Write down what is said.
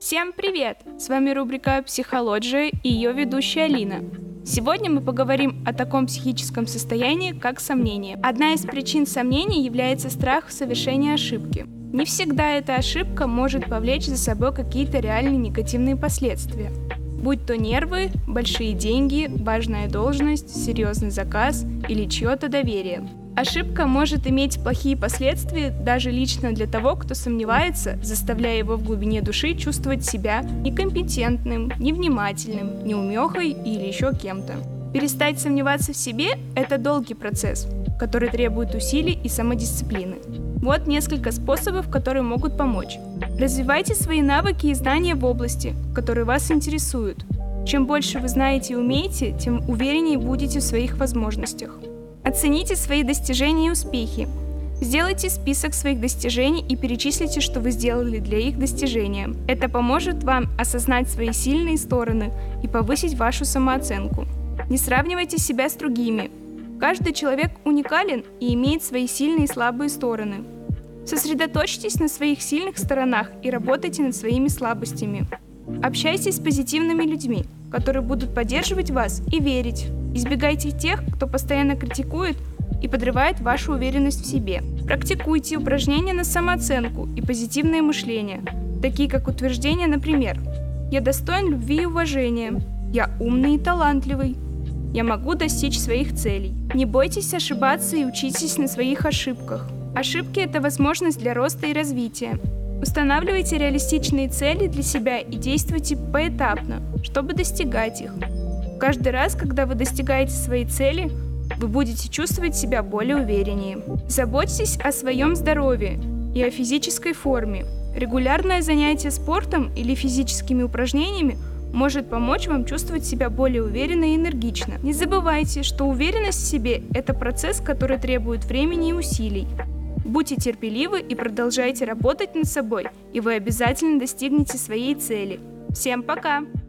Всем привет! С вами рубрика «Психология» и ее ведущая Алина. Сегодня мы поговорим о таком психическом состоянии, как сомнение. Одна из причин сомнений является страх совершения ошибки. Не всегда эта ошибка может повлечь за собой какие-то реальные негативные последствия. Будь то нервы, большие деньги, важная должность, серьезный заказ или чье-то доверие. Ошибка может иметь плохие последствия даже лично для того, кто сомневается, заставляя его в глубине души чувствовать себя некомпетентным, невнимательным, неумехой или еще кем-то. Перестать сомневаться в себе – это долгий процесс, который требует усилий и самодисциплины. Вот несколько способов, которые могут помочь. Развивайте свои навыки и знания в области, которые вас интересуют. Чем больше вы знаете и умеете, тем увереннее будете в своих возможностях. Оцените свои достижения и успехи. Сделайте список своих достижений и перечислите, что вы сделали для их достижения. Это поможет вам осознать свои сильные стороны и повысить вашу самооценку. Не сравнивайте себя с другими. Каждый человек уникален и имеет свои сильные и слабые стороны. Сосредоточьтесь на своих сильных сторонах и работайте над своими слабостями. Общайтесь с позитивными людьми, которые будут поддерживать вас и верить. Избегайте тех, кто постоянно критикует и подрывает вашу уверенность в себе. Практикуйте упражнения на самооценку и позитивное мышление, такие как утверждения, например: «Я достоин любви и уважения», «Я умный и талантливый», «Я могу достичь своих целей». Не бойтесь ошибаться и учитесь на своих ошибках. Ошибки – это возможность для роста и развития. Устанавливайте реалистичные цели для себя и действуйте поэтапно, чтобы достигать их. Каждый раз, когда вы достигаете своей цели, вы будете чувствовать себя более увереннее. Заботьтесь о своем здоровье и о физической форме. Регулярное занятие спортом или физическими упражнениями может помочь вам чувствовать себя более уверенно и энергично. Не забывайте, что уверенность в себе – это процесс, который требует времени и усилий. Будьте терпеливы и продолжайте работать над собой, и вы обязательно достигнете своей цели. Всем пока!